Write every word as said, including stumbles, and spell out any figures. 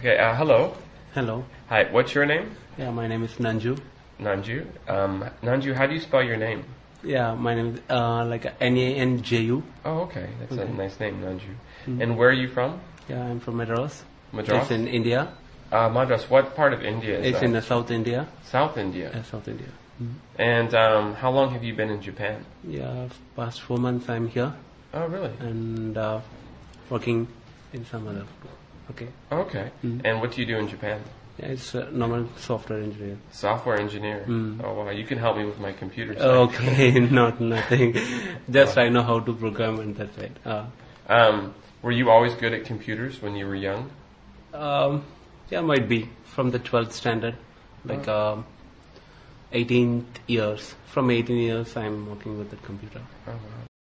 Okay, uh, hello. Hello. Hi, what's your name? Yeah, my name is Nanju. Nanju. Um, Nanju, how do you spell your name? Yeah, my name is uh, like N A N J U. Oh, okay. That's Okay. a nice name, Nanju. Mm. And where are you from? Yeah, I'm from Madras. Madras? It's in India. Uh, Madras. What part of India is It's that? in uh, South India. South India. Yeah, South India. Mm. And um, how long have you been in Japan? Yeah, past four months I'm here Oh, really? and uh, working in some other. Okay. Okay. Mm. And what do you do in Japan? Yeah, it's a normal software engineer. Software engineer. Mm. Oh, wow. You can help me with my computer science. Okay, not nothing. Just I know how to program and that's it. Uh, Um, were you always good at computers when you were young? um, yeah, might be from the twelfth standard, like um, eighteenth years. From eighteen years, I'm working with the computer. Oh, wow.